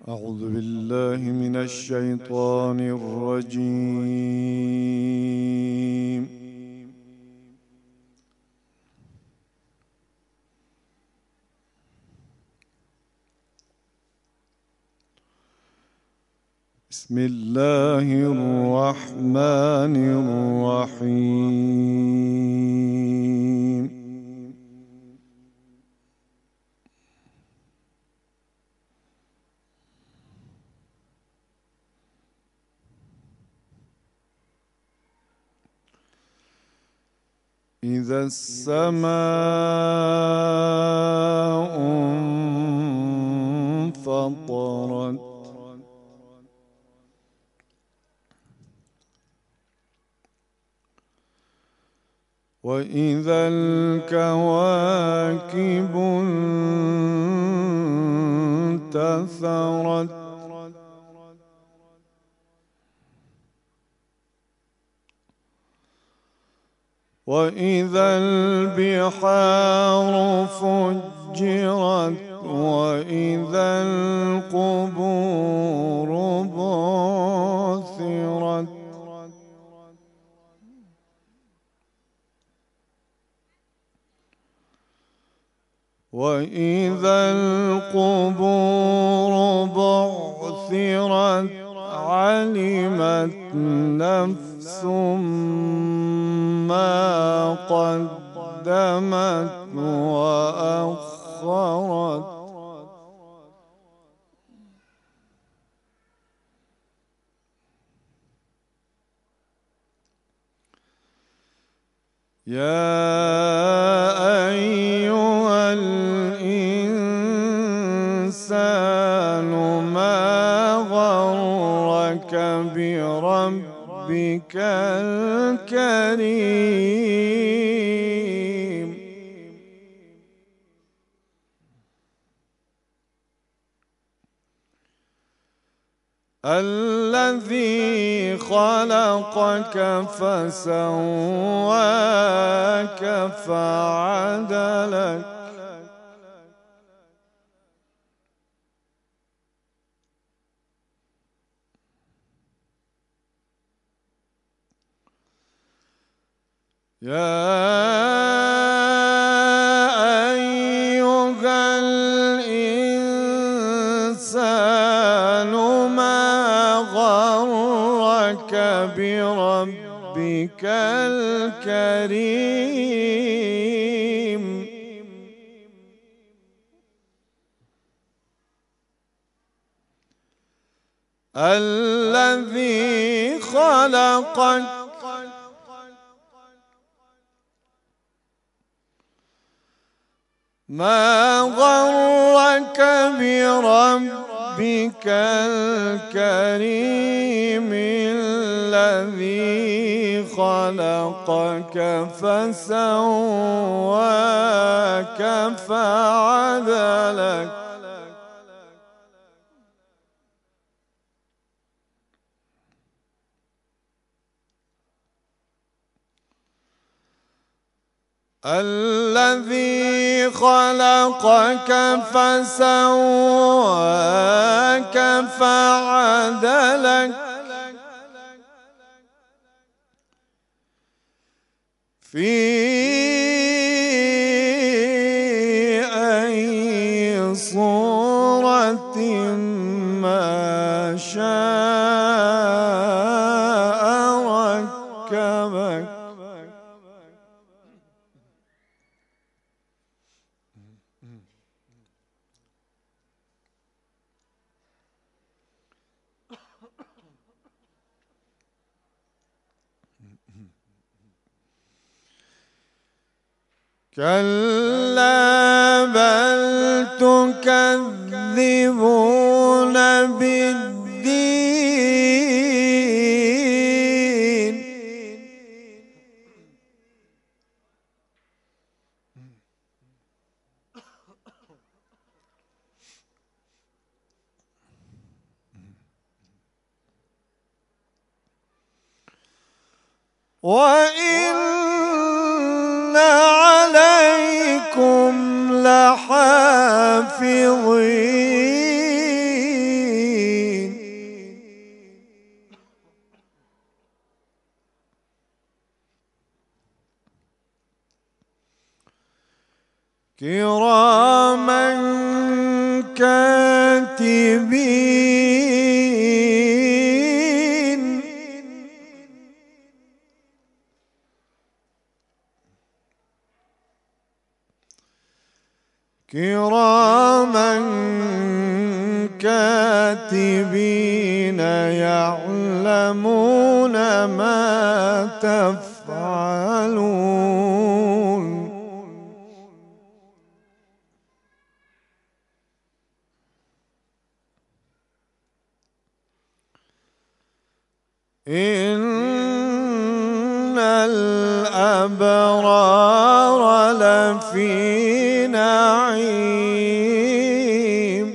أعوذ بالله من الشيطان الرجيم. بسم الله الرحمن الرحيم. إذا السماء انفطرت وإذا الكواكب انتثرت وإذا البحار فجرت وإذا القبور بعثرت وإذا القبور بعثرت علمت نفس ما قدمت وأخرت يا أيها الإنسان ما غرك بربك الكريم الذي خلقك فسواك فعدلك يا أيها الإنسان ما غرك بربك الكريم الذي خلقك ما غرك بربك الكريم الذي خلقك فسواك فعدلك الذي خلقك فسواك فعدلك في أي صورة ما شاء ركبك كلا بل تكذبون بالدين وإن عليكم لحافظين كراما كاتبين كراما كاتبين يعلمون ما تفعلون إن الأبرار لفي نعيم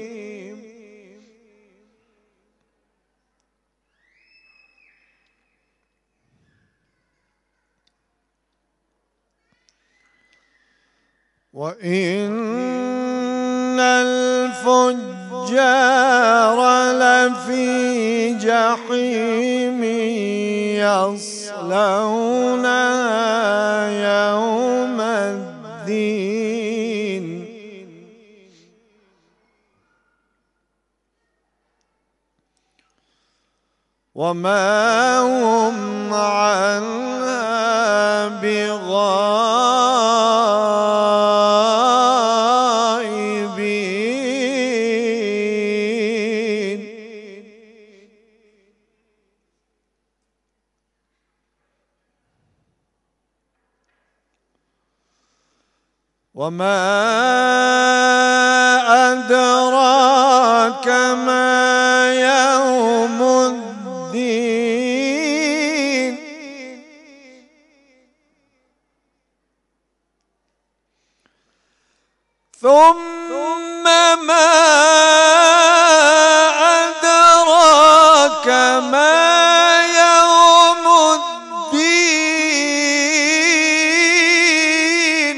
وإن الفجار لفي جحيم يصلونها يوم الدين وما هم عنها بغائبين وما أدراك ما يوم الدين ثم ما أدراك ما يوم الدين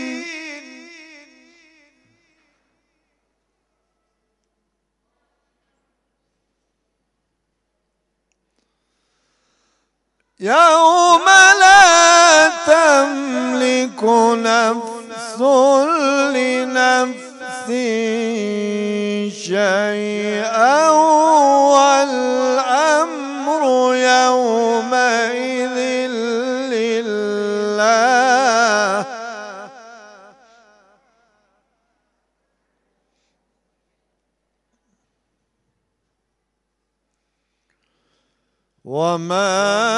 يوم لا تملك نفس لنفس شيئا والأمر يومئذ لله وما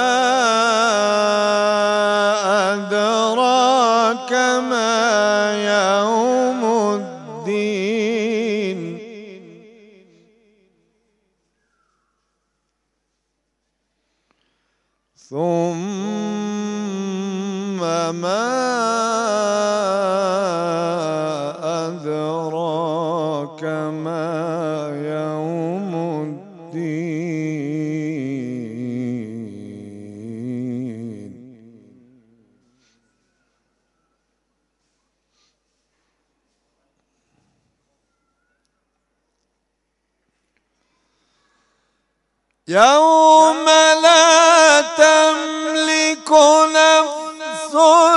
أدراك ما يوم الدين ثم ما أدراك ما يوم الدين يوم لا تملك نفس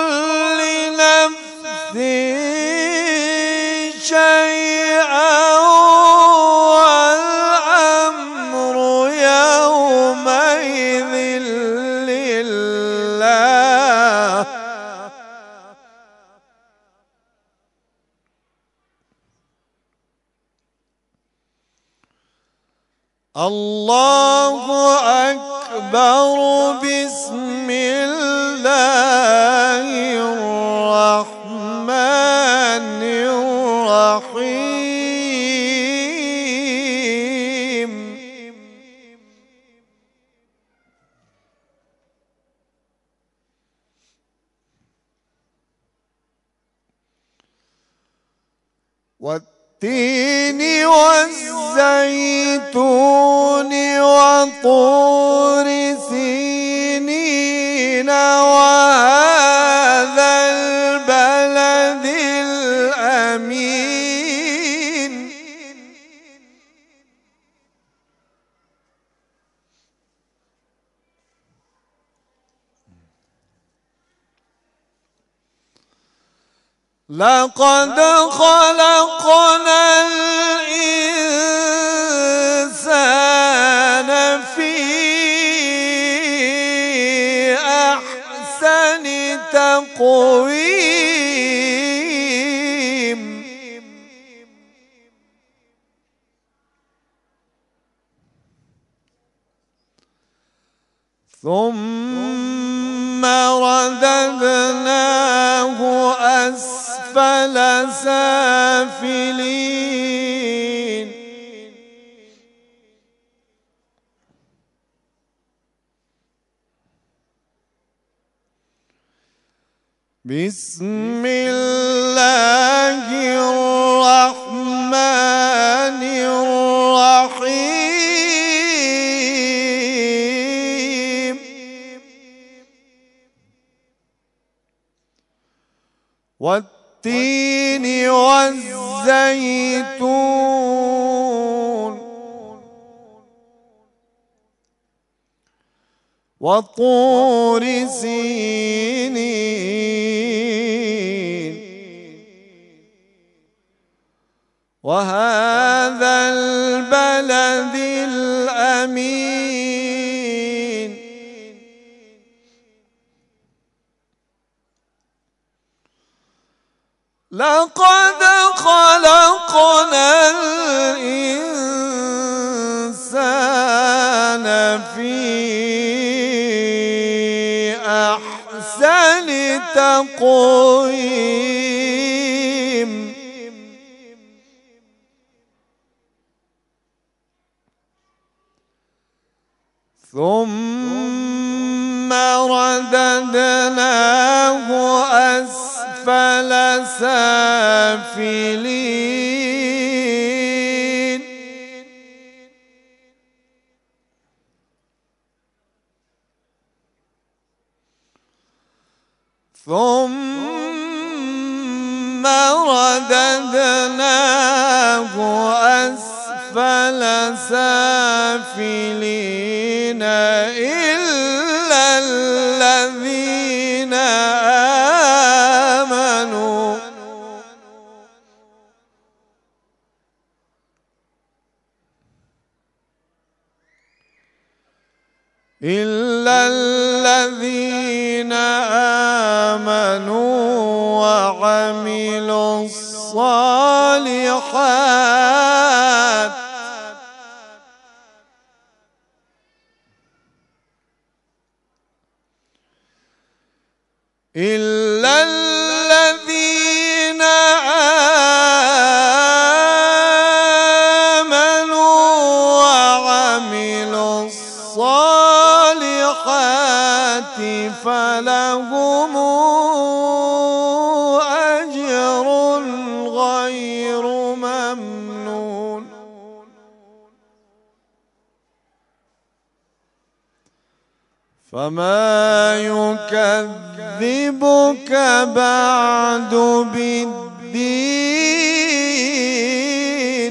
لنفس شيئا والأمر يومئذ لله الله أكبر بسم الله الرحمن الرحيم والتين والزيتون وطور سينين وهذا البلد الأمين لقد خلقنا الإنسان في أحسن تقويم ثم رددناه أسفل سافلين بسم الله الرحمن الرحيم والتين والزيتون وطور سينين وهذا البلد الأمين لقد خلقنا الإنسان في أحسن تقويم ثم رددناه أسفل سافلين ثم رددناه أسفل سافلين إلا الذين آمنوا وعملوا الصالحات إلا الذين آمنوا وعملوا الصالحات فلهم أجر غير ممنون فما يكذبك بعد بالدين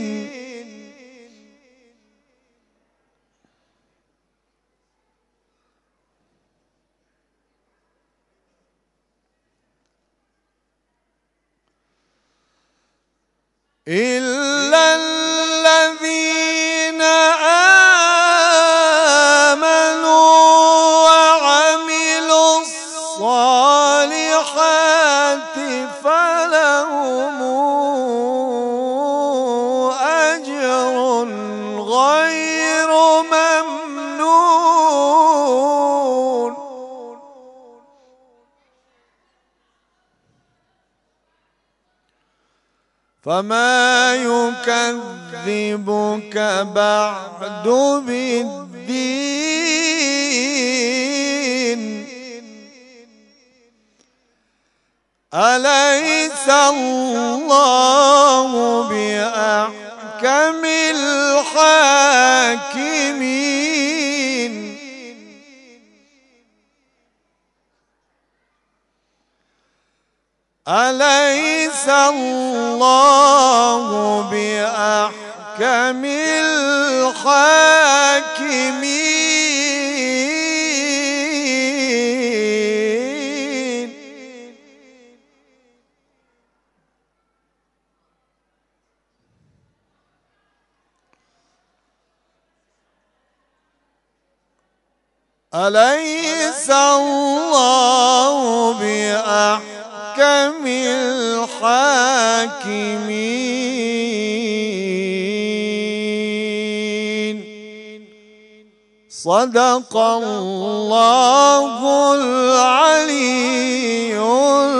إلا الذين آمنوا وعملوا الصالحات فلهم أجر غير ممنون فما يكذبك بعد بالدين أليس الله بأحكم الحاكمين أليس الله بأحكم الحاكمين أليس الله بأحكم الحاكمين. صدق الله العلي